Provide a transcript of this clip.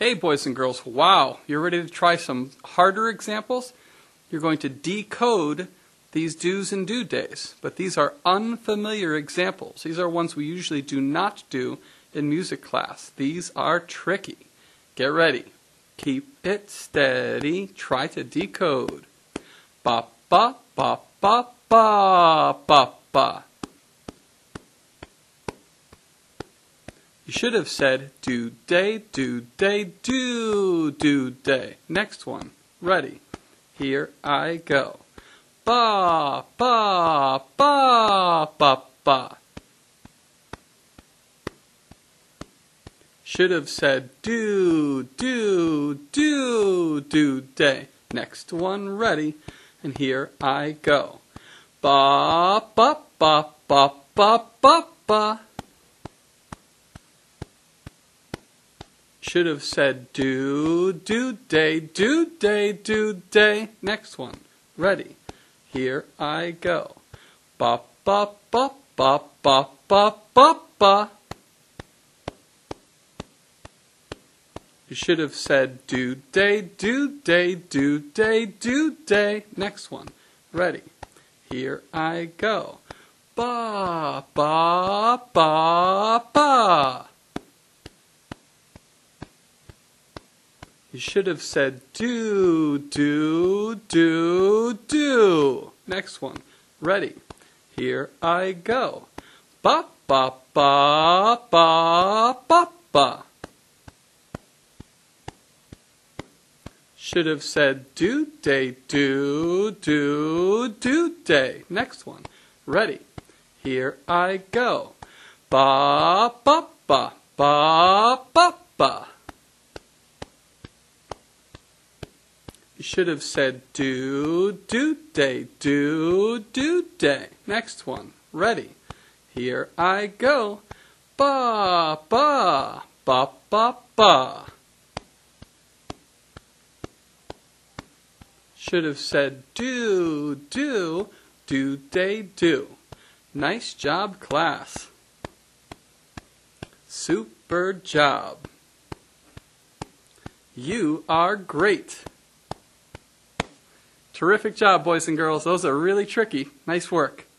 Hey boys and girls, wow, you're ready to try some harder examples? You're going to decode these do's and do days, but these are unfamiliar examples. These are ones we usually do not do in music class. These are tricky. Get ready. Keep it steady. Try to decode. Ba ba ba ba ba ba ba. You should have said do day, do day, do day. Next one. Ready. Here I go. Ba ba ba ba ba. Should have said do day. Next one. Ready. And here I go. Ba ba ba ba ba ba ba. Should have said do day. Next one. Ready. Here I go. Ba ba ba ba ba ba ba ba. You should have said do day. Next one. Ready. Here I go. Ba ba ba ba. You should have said do. Next one. Ready. Here I go. Ba ba ba ba ba ba. Should have said do day. Next one. Ready. Here I go. Ba ba ba ba ba ba. You should have said do day. Next one. Ready. Here I go. Ba ba ba ba ba. Should have said do day. Nice job, class. Super job. You are great. Terrific job, boys and girls. Those are really tricky. Nice work.